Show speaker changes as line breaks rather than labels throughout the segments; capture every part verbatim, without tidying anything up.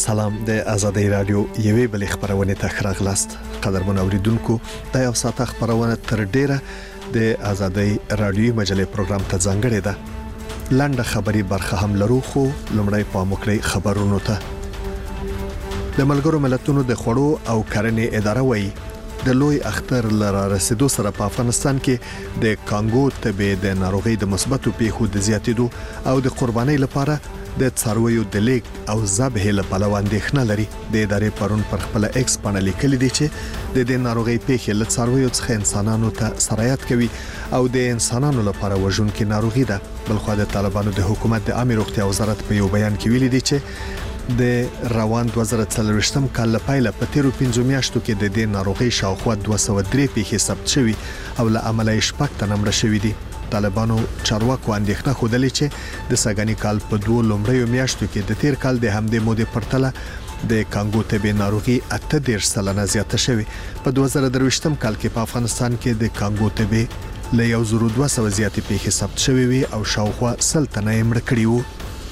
سلام د آزادۍ رادیو یوې بلې خبرونه ته راغلاست. قدرمن اوریدونکو، د یو ساعت خبرونه تر ډیره د آزادۍ رادیو مجلې پروګرام ته ځانګړې ده. لاندې خبري برخه هم لرو، خو لومړی په مخکړی خبرونو ته. د ملګرو ملتونو د خوړو او کرنې اداره وایي د لوی اختر لاره رسیدو سره په افغانستان کې د کانګو تبې د ناروغي د مثبتو پیښو د زیاتېدو او د قربانۍ لپاره د څارویو د لیک او ذبح لپاره اندېښنه لري. د ادارې پرون پر خپل ایکس باندې لیکلي دي چې د دې ناروغي پیښې له څارویو څخه انسانانو ته سرایت کوي او د انسانانو لپاره وژونکې ناروغي ده. بلخو د طالبانو د حکومت د عامه روغتیا وزارت په یو بیان کې ویلي دي چې د روان دوه زره څلوېښتم کال لپاره په تیرو پنځو میاشتو کې د دې ناروغي شاوخوا دوه سوه درې پیښې ثبت شوي او له عمله شپږ تنه مړه شوي دي. طالبانو چارواکو اندېښنه خوده چې د سګانی کال په دوه لومړیو میاشتو کې د تیر کال د همدې مودې پرتله د کانګو تبې ناروغي اته دېرش سلنه زیاته شوې. په دوه زره درویشتم کال کې په افغانستان کې د کانګو تبې له یو زره دوه سوه زیاتې پیښې ثبت شوې وي او شاوخوا سل تنه مړه کړي وو.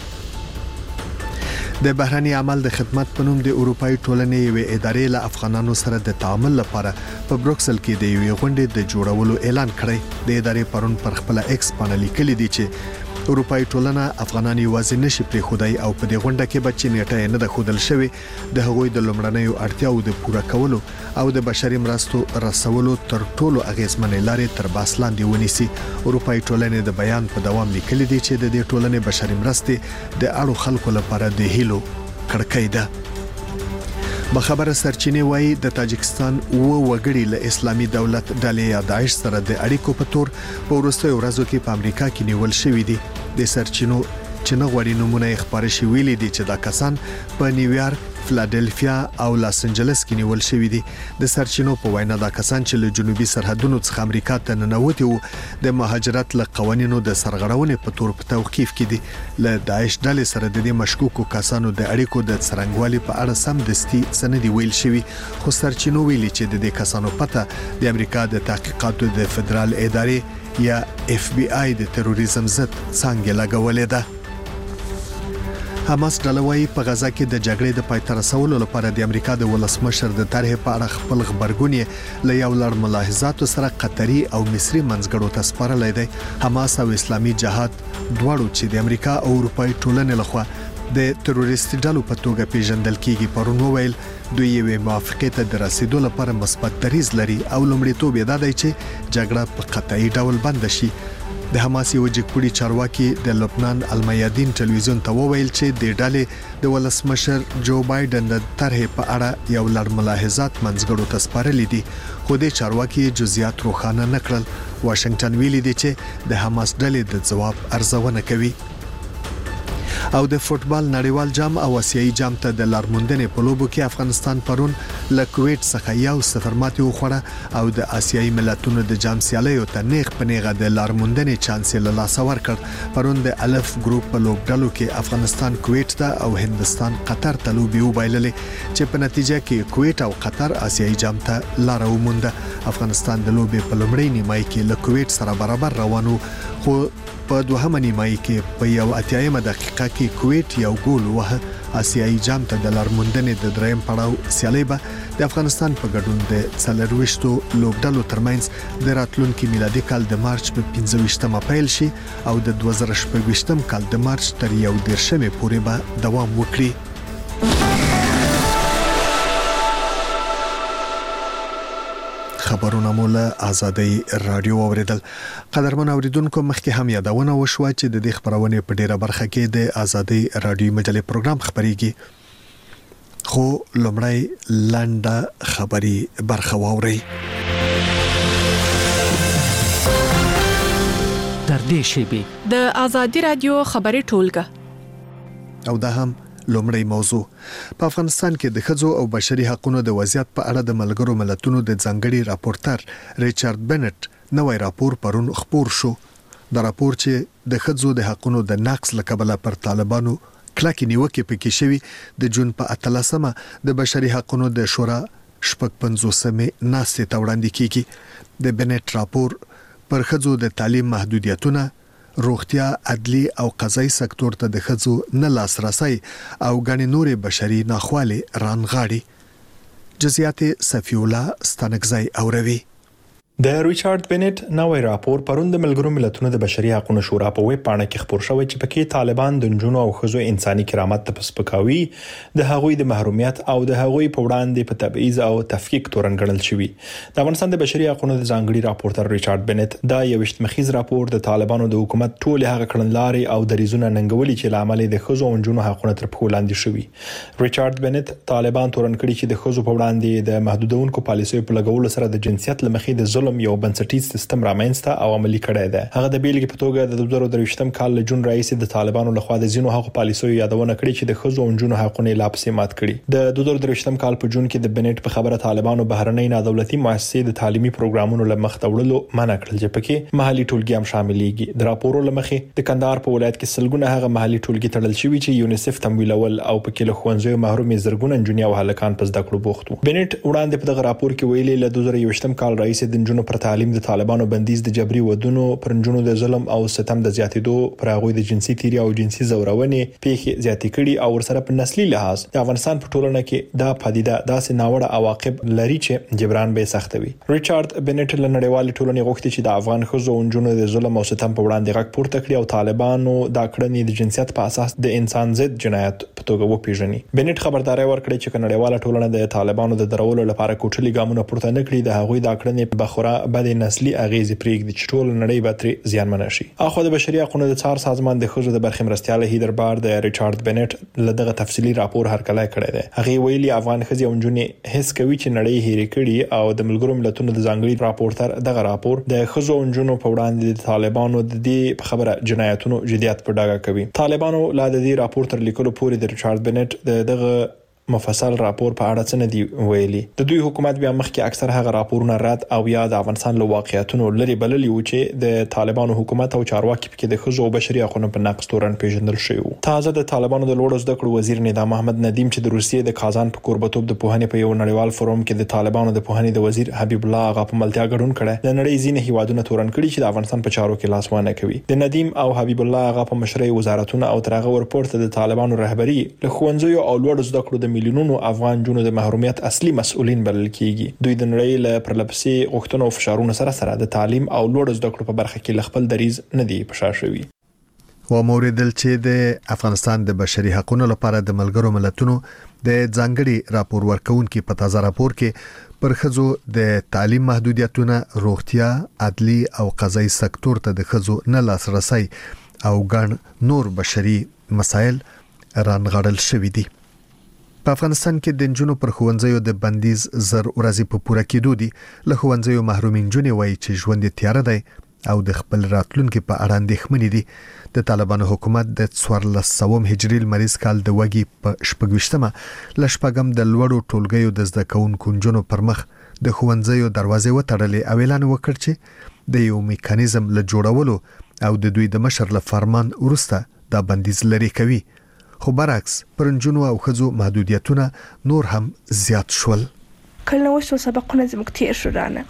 د بهرني عمل د خدمت په نوم د اروپאי ټولنې یوې ادارې له افغانانو سره د تعامل لپاره په بروکسل کې د یوې غونډې د جوړولو اعلان کړی. د ادارې پرون پر خپل ایکس باندې لیکلي دي چې اروپאי ټولنه افغانان یوازې نشي پریښودای او په دې غونډه کې بچی نیټه نه د خودل شوی د هغوی د لمړنیو اړتیاو د پوره کولو او د بشري مرستو رسولو تر ټولو اغیزمنې لارې تر باس لاندې ونیسي. اروپאי ټولنه د بیان په دوام لیکلي دي چې د دې ټولنې بشري مرستې د اړو خلکو لپاره د هیلو کړکۍ ده. بخبره سرچینې وایي د تاجکستان او وګړي له اسلامي دولت ډلې یا داعش سره د اړیکو په تور په وروستیو ورځو کې په امریکا کې نیول شوې دي. د سرچینو چې نه غوړي نمونه خبرې شوې ویلي دي چې دا کسان په نیویارک، فلادلفیا او لاس انجلس کې نیول شوې دي. د سرچینو په وینا دا کسان چې له جنوبي سرحدونو څخه امریکا ته ننوتي وو د مهاجرت له قوانینو د سرغړونې په تور په توقيف کې دي. له داعش ډلې سره د دې مشکوکو کسانو د اړیکو د څرنګوالي په اړه سم دستي سندې ویل شوی، خو سرچینو ویلي چې د دې کسانو پته د امریکا د تحقیقاتو د فدرال ادارې یا اف بی آی د تروریزم ضد څنګه لګولې ده. حماس ډلوي په غزا کې د جګړې د پای ته رسولو لپاره د امریکا د ولسمشر د طرح په اړه خپل خبرګونی له یو لړ ملاحظاتو سره قطري او مصري منځګړو ته سپارلې ده. حماس او اسلامي جهاد دواړو چې د امریکا او اروپאי ټولنې لخوا د تروریستي ډلو په توګه پیژندل کیږي پرون وویل دوی یو موافقه ته د رسیدو لپاره مثبت دریځ لري او لومړیتوب یې دا دی چې جګړه په قطعي ډول بند شي. د حماس یو جګپوړي چارواکي د لبنان المیادین ټلویزیون ته وویل چې د ډلې د ولسمشر جو بایدن د طرح په اړه یو لړ ملاحظات منځګړو ته سپارلي دي، خو د چارواکي جزئیات روښانه نه کړل. واشنگټن ویلي دی چې د حماس ډلې د جواب ارزونه کوي. او د فوتبال نړیوال جام او اسیایي جام ته د لارموندنې په لوبو کې افغانستان پرون له کویت څخه یو صفر ماتې وخوړه او د اسیایي ملتونو د جام سیالیو ته نیغ په نیغه د لارموندنې چانس له لاس ورکړ. پرون د الف ګروپ په لوبډلو کې افغانستان کویت ته او هندستان قطر ته لوبي وبایللې چې په نتیجه کې کویت او قطر اسیایي جام ته لار ومونده. افغانستان د لوبي په لومړۍ نیمایي کې له کویت سره برابر روانو، خو په دوهمه نیمایي کې په یو اتیایمه دقیقه کې کویت یو ګول وه. اسیایي جام ته د لارموندنې د دریم پړاو سیالي به د افغانستان په ګډون د څلرويشتو لوبډلو ترمنځ د راتلونکي میلادي کال د مارچ په پنځه ویشتمه پیل شي او د دوه زره شپږ ویشتم کال د مارچ تر یو دیرشمه پورې به دوام وکړي. خبرونه مولا آزادۍ رادیو اوریدل. قدرمن اوریدونکو، مخکې هم یادونه وشوه چې د دې خبرونه په ډیره برخه کې د آزادۍ رادیو مجلې پروګرام خبريږي، خو لومړی لنډه خبري برخه واوري.
در دې شیبه د آزادۍ رادیو خبري ټولګه
او دا هم لومړی موضوع. په افغانستان کې د ښځو او بشري حقوقو د وضعیت په اړه د ملګرو ملتونو د ځانګړي راپورټر ریچارډ بنټ نوې راپور پرون خپور شو. دا راپور چې د ښځو د حقوقو د نقص لکبله پر طالبانو کلکې نیوکې پکې شوی د جون په اتلسمه د بشري حقوقو د شورا شپږ پنځوسمه ناستې ته وړاندې کیږي. د بنټ راپور پر ښځو د تعلیم محدودیتونه، روغتیا، عدلي او قضایي سکتور ته د ښځو نه لاسرسي او ګڼې نورې بشري ناخوالې رانغاړي. جزئیات صفی الله ستانکزی اوروي.
د ریچارډ بنټ نوې راپور پرون د ملګرو ملتونو د بشري حقوقو شورا په ویب پاڼه کې خبر شوی چې پکې طالبان د جنونو او ښځو انساني کرامت ته سپکاوي، د هغوی د محرومیت او د هغوی په وړاندې په تبعیض او تفکیک تورن ګڼل شوی. د افغانستان د بشري حقوقو د ځانګړي راپورټر ریچارډ بنټ دا یوشت مخیز راپور د طالبانو د حکومت ټول هغه کړنلارې او دریزونه ننګولي چې لامل د ښځو او جنونو حقوقو تر پښو لاندې شوی. ریچارډ بنټ طالبان تورن کړي چې د ښځو په وړاندې د محدودونکو پالیسیو په لګولو سره د جنسیت لمخې د ظلم یو بنسټیز سیستم رامنځته او عملي کړی دی. هغه د بیلګې په توګه د دوه زره درویشتم کال له جون راهیسې د طالبانو لخوا د ځینو حقوقو پالیسیو یادونه کړې چې د ښځو او نجونو حقونه لا پسې مات کړي. د دوه زره درویشتم کال په جون کې د بنټ په خبره طالبانو بهرنۍ نادولتي مؤسسې د تعلیمي پروګرامونو لمخ ته وړلو منع کړل چې پکې محلي ټولګي هم شاملېږي. د راپورو لمخې د کندهار په ولایت کې سلګونه هغه محلي ټولګي تړل شوي چې یونیسف تمویلول او پکې له ښوونځیو محرومې زرګونه نجونې او هلکان په زده کړو بوخت وو. بنټ وړاندې په دغه راپور کې ویلي له دوه زره یوویشتم کال راهیسې د نجونو پر تعلیم د طالبانو بندیز د جبري ودونو، پر نجونو د ظلم او ستم د زیاتېدو، پر هغوی د جنسي تیری او جنسي زورونې پیښې زیاتې کړي او ورسره په نسلي لحاظ د افغانستان په ټولنه کې دا پدیده داسې ناوړه عواقب لري چې جبران به سخت وي. ریچارډ بنټ له نړیوال ټولنې غوښتي چې د افغان ښځو او نجونو د ظلم او ستم په وړاندې غږ پورته کړي او طالبانو دا کړنې د جنسیت په اساس د انسان ضد جنایت په توګه وپیژني. بنټ خبرداري ورکړي چې نړیواله ټولنه د طالبانو د درولو لپاره کوټلي ګامونه پورته نه کړي، د هغوی دا کړنې په خورا بد نسلي اغیز پرېږدي چې ټول نړۍ به ترې زیانمن شي. اخو د بشري حقوقو د څار سازمان د ښځو د برخې مرستیال هیدر بار د ریچارډ بنټ له دغه تفصیلي راپور هرکلی کړی دی. هغه ویلي افغان ښځې او نجونې هیڅ کوي چې نړۍ هېرې کړي او د ملګرو ملتونو د ځانګړي راپورټر دغه راپور د ښځو او نجونو په وړاندې د طالبانو د دې په خبره جنایتونو جديت په ډاګه کوي. طالبانو لا د دې راپور تر لیکلو پورې د ریچارډ بنټ دغه مفصل راپور په اړه څه نه دی ویلي. د دوی حکومت بیا مخکې اکثر هغه راپورونه رد او یا د افغانستان له واقعیتونو لري بللي و چې د طالبانو حکومت او چارواکي پکې د ښځو او بشري حقوقو په نقض تورن پیژندل شوی و. تازه د طالبانو د لوړو زده کړو وزیر نظام محمد ندیم چې د روسیې د کازان په کوربتوب د پوهنې په یو نړیوال فورم کې د طالبانو د پوهنې د وزیر حبیب الله آغا په ملتیا ګډون کړي، د نړۍ ځینې هیوادونه تورن کړي چې د افغانستان په چارو کې لاس وانه کوي. د ندیم او حبیب الله آغا په مشرۍ وزارتونه او ترغه ورپورته د طالبانو رهبری له ښوونځیو او لوړو زده کړو د میلیونونو افغان جنونو د محرومیت اصلي مسؤلین بلل کیږي. دوی د نړۍ له پرلپسې غوښتنو او فشارونو سره سره د تعلیم او لوړ زده کړو په برخه کې خپل دریز نه دی په شا شوی.
و موردل چې د افغانستان د بشري حقوقو لپاره د ملګرو ملتونو د ځانګړي راپور ورکونکو په تازه راپور کې پر ښځو د تعلیم محدودیتونه، روغتیا، عدلي او قضایي سکتور ته د ښځو نه لاسرسي او ګڼ نور بشري مسایل رانغړل شوي دي. په افغانستان کې د نجونو پر ښوونځیو د بندیز زر ورځې په پوره کېدو دي. له ښوونځیو محرومې نجونې وایي چې ژوند یې تیاره دی او د خپل راتلونکي په اړه اندېښمنې دي. د طالبانو حکومت د څوارلس سوه هجري لمریز کال د وګي په شپږویشتمه له شپږم د لوړو ټولګیو د زده کوونکو نجونو پر مخ د ښوونځیو دروازې وتړلې او اعلان وکړ چې د یو میکانیزم له جوړولو او د دوی د مشر له فرمان وروسته دا بندیز لري کوي. خو برعکس پر نجونو او ښځو محدودیتونه نور هم زیات شول.
کله وشو سبقونه زموږ تیر شو رانه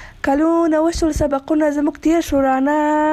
کلونه وشو سبقونه زموږ تیر شو رانه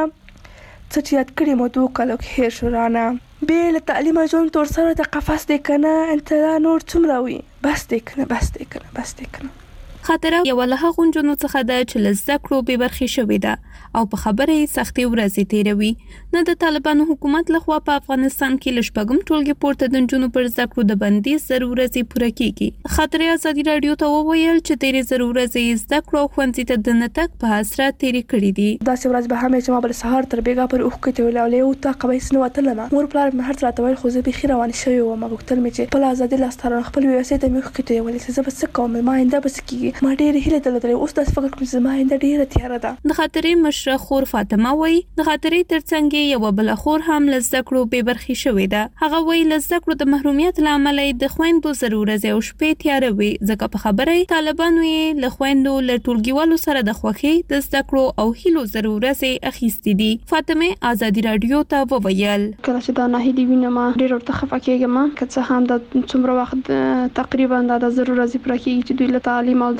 څه چې یاد کړي مو دوه کلو کې هیر شو رانه بې له تعلیمه ژوند تور سره د قفس دی کنه انتظا نور څومره وي بس دی کنه بس دی کنه بس دی کنه.
خاطره یو له هغو نجونو څخه ده چې له زده کړو بې برخې شوې ده او په خبره یې سختې ورځې تېروي. نه د طالبانو حکومت لخوا په افغانستان کې له شپږم ټولګي پورته د نجونو پر زده کړو د بندیز زر ورځې پوره کېږي. خاطره ازادي راډیو ته وویل چې تېرې زر ورځې زده کړو او ښوونځي ته د نه تګ په حسرت تېرې کړي دي.
داسې ورځ به هم چې ما بل سهار تر بېګا پورې اوښکې تېرولې او له یو طاقه به هېڅ نه وتلمه. مور پلار مې هر څه راته ویل خو زه بیخي روانې شوې وم. غوښتل مې چې خپله ازادي لاسته راوړم، خپل ویوسۍ ته مې اوښکې تویولې چې زه به څه کوم، زما آینده به څه کېږي. ما ډېرې هیلې درلودلې، اوس داسې فکر کوم چې زما آینده ډېره تیاره ده.
د خاطرې مشره خور فاطمه وایي د خاطرې ترڅنګ یې یوه بله خور هم له زده کړو بې برخې شوې ده. هغه وایي له زده کړو د محرومیت له امله یې د خویندو زر ورځې او شپې تیاره وي، ځکه په خبره یې طالبانو یې له خویندو له ټولګیوالو سره د خوښۍ د زده کړو او هیلو زر ورځې اخیستې دي. فاطمه ازادي راډیو ته وویل
کله چې دا ناهیلي وینم ډېر ورته خفه کېږم، که څه هم د څومره وخت تقریبا دا د زر ورځې پوره کېږي چې دوی له تعلیم او زده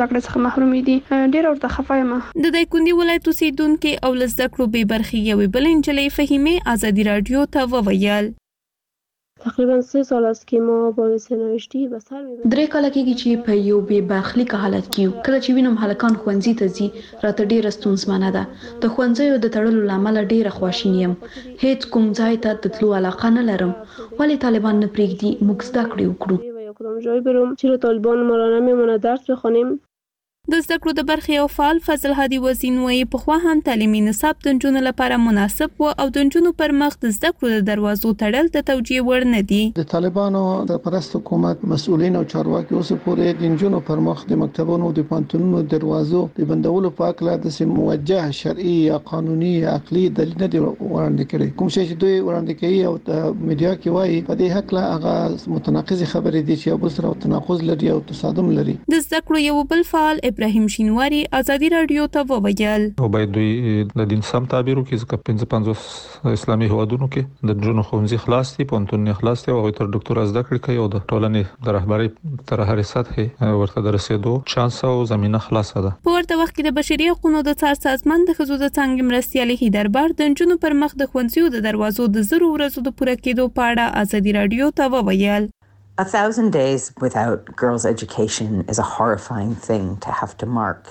کړه څخه محروم دي. ډیر ورته خفه یم.
د دایکندي ولایت اوسیدونکو او لزده کړو به برخي یوې بل انجلۍ فهیمه آزادي رادیو ته وویل.
تقریبا سه سال است که ما با سرنوشتی به سر میبریم.
درې کاله کېږي چې په یو بې برخلیکه حالت کې یو. کله چې وینم هلکان ښوونځي ته ځي راته ډېره ستونزمنه ده. د ښوونځیو د تړلو له امله ډېره خواشینی یم. هیڅ کوم ځای ته د تلو علاقه نه لرم. ولې طالبان نه پرېږدي موږ زده کړې وکړو؟
یا کدام جای برم؟ چرا طالبان ما را نمیمونه درس بخوانیم؟
د زده کړو د برخې او فعال فضل هادي وزین وایي پخوا هم تعلیمي نصاب د نجونو لپاره مناسب و او د نجونو پر مخ د زده کړو د دروازو تړل د توجیه وړ نه دي.
د طالبانو د پرست حکومت مسؤلین او چارواکي اوس پورې د نجونو پر مخ د مکتبونو د پانتونونو دروازو د بندولو په اړه د سم موجه شرعي یا قانوني یا عقلي دلیل نه دی وړاندې کړی. کوم شی چې دوی وړاندې کوي او د میډیا کې وایي په دې حق لا هغه متناقض خبرې دي چې یو بل سره تناقض لري او تصادم لري.
د زده کړو یو بل فعال ابراهیم شینواری آزادي رادیو ته وویل.
او باید دوی د دین سم تعبیر وکړي ځکه پنځه پنځوس اسلامي هیوادونو کې د جنونو ښوونځي خلاص دي، پوهنتونونه خلاص دي او تر ډاکټر زده کړې کوي او د ټولنې د رهبرۍ تر هرې سطحې ورته د رسیدو چانس او زمينه خلاصه ده.
په ورته وخت کې د بشري حقوقو د څار سازمان د ښځو د څانګې مرستیالې هیدربار د نجونو پر مخ د ښوونځیو د دروازو د زرو ورځو د پوره کېدو په اړه آزادي رادیو ته وویل.
A thousand days without girls' education is a horrifying thing to have to mark.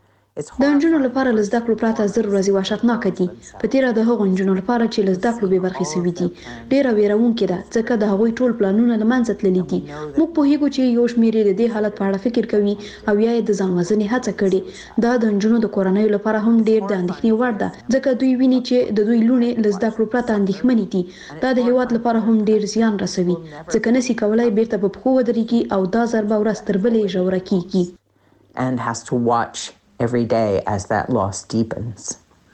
د نجونو لپاره لزده کړو پراته زر ورځې وحشتناک دي. په تیره د هغو نجونو لپاره چې لزده کړو به برخې سوي دي ډیره ویرونکې ده ځکه د هغوی ټول پلانونه له منځه تللي دي. موږ پوهیږو چې یو شمېر د دې حالت په اړه فکر کوي او یا د ځان وژنې هڅه کړې. دا د نجونو د کورنۍ لپاره هم ډیر د اندېښنې وړ ده ځکه دوی ویني چې د دوی لونې لزده کړو پراته اندېښمنې دي. دا د هیواد لپاره هم ډیر زیان رسوي ځکه نسی کولای بیرته په پښو ودرېږي او دا ضربه ورځ تر بلې ژوره کیږي.
And has to watch every day as that loss deepens.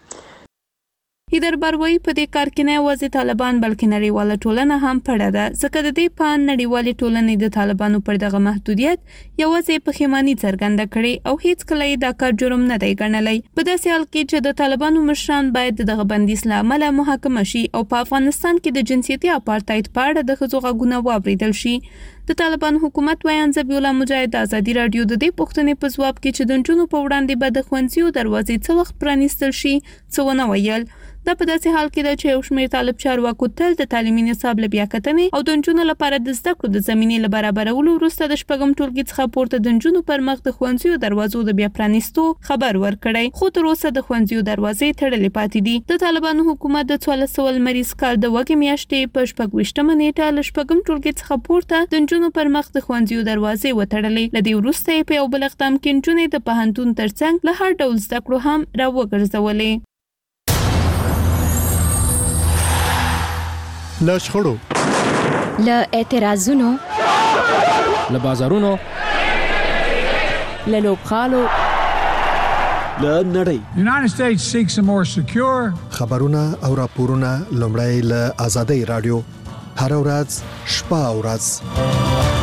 هیدربار وایي په دې کار کې نه یوازې طالبان بلکې نړیواله ټولنه هم پړه ده ځکه د دې په نړیوالې ټولنې د طالبانو پر دغه محدودیت یوازې پښیماني څرګنده کړې او هیڅ کله یې دا کار جرم نه دی ګڼلی. په داسې حال کې چې د طالبانو مشران باید دغه بندیز له امله محاکمه شي او په افغانستان کې د جنسیتي اپارټاید په اړه د ښځو غږونه واورېدل شي. د طالبان حکومت وایي ذبیح الله مجاهد د آزادي رادیو د دې پوښتنې په ځواب کې چې د نجونو په وړاندې به د ښوونځیو دروازې څه وخت پرانیستل شي څه ونه ویل. دا په داسې حال کې ده چې یو شمېر طالب چارواکو تل د تعلیمي نصاب له بیاکتنې او د نجونو لپاره د زده کړو د زمینې له برابرولو وروسته د شپږم ټولګي څخه پورته د نجونو پر مخ د ښوونځیو دروازو د بیا پرانیستو خبر ورکړی خو تر اوسه د ښوونځیو دروازې تړلې پاتې دي. د طالبانو حکومت د څوارلس سوه لمریز کال د وږمې میاشتې په شپږ ویشتمه نیټه له شپږم ټولګي څخه پورته د نجونو پر مخ د ښوونځیو دروازې وتړلې. له دې وروسته یې په یو بل اقدام کې نجونې د پوهنتون ترڅنګ له هر ډول زده کړو هم راوګرځولې.
له شخړو،
له اعتراضونو،
له بازارونو،
له لوبغالو،
له نړۍ.
United States seeks a more secure.
خبرونه او راپورونه لومړی له آزادۍ رادیو هر ورځ شپه او ورځ.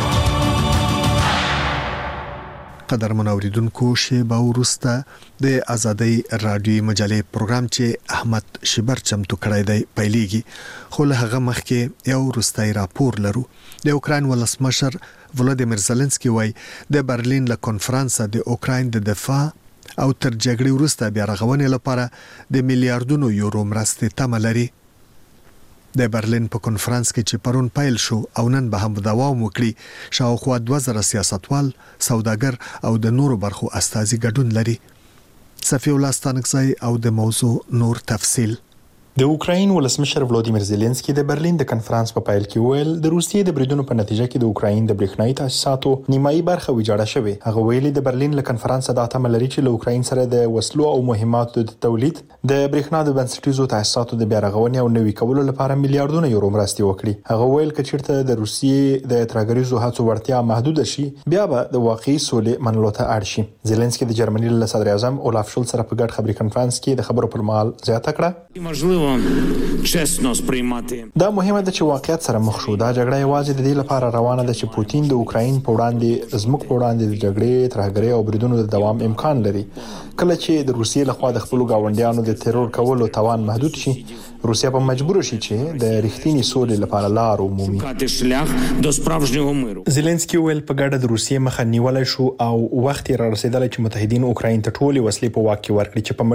قدرمن اوریدونکو شیبه وروسته د آزادۍ رادیوي مجلې پروګرام چې احمد شبر چمتو کړی دی پیلېږي خو له هغه مخکې یو وروستی راپور لرو. د اوکراین ولسمشر ولادیمیر زيلنسکي وایي د برلین له کنفرانسه د اوکراین د دفاع او تر جګړې وروسته بیا رغونې لپاره د میلیارډونو یورو مرستې تمه لري. د برلین په کنفرانس کې چې پرون پیل شو او نن به هم دوام وکړي شاوخوا دوه زره سیاستوال، سوداګر او د نورو برخو استازي ګډون لري. صفی الله ستانکزی او د موضوع نور تفصیل.
د اوکراین ولسمشر ولادیمیر زيلنسکي د برلین د کنفرانس په پیل کې ویل د روسیې د بریدونو په نتیجه کې د اوکراین د برېښنايي تاسیساتو نیمایي برخه ویجاړه شوې. هغه ویلي د برلین له کنفرانس د اتم لري چې له اوکراین سره د وسلو او مهماتو د تولید د برېښنا د بنسټیزو تاسیساتو د بیا رغونې او نوي کولو لپاره میلیارډونه یورو مرستې وکړي. هغه ویل چې چیرته د روسیې د ترګریزو هڅو ورتیا محدود شي بیا به د واقعي سولې منلو ته اړ شي. زيلنسکي د جرمني له صدر اعظم اولاف شولز سره په ګډ خبري کنفرانس کې د خبرو پر مهال زیاته کړه دا مهمه ده چې واقعیت سره مخ شو. دا جګړه یوازې د دې لپاره روانه ده چې پوتین د اوکرين په وړاندې زموږ په وړاندې د جګړې ترهګرۍ او بریدونو د دوام امکان لري. کله چې د روسیې لخوا د خپل گاونډیانو د ترور کولو توان محدود شي، روسیا په مجبور شي چې د رښتینی سولې لپاره لار ومومي. زيلنسکي ویل په ګډه د روسیې مخه نیولای شو او وخت را رسیدلی چې متحدین اوکرين ته ټولې وسلې په واک کې ورکړي چې په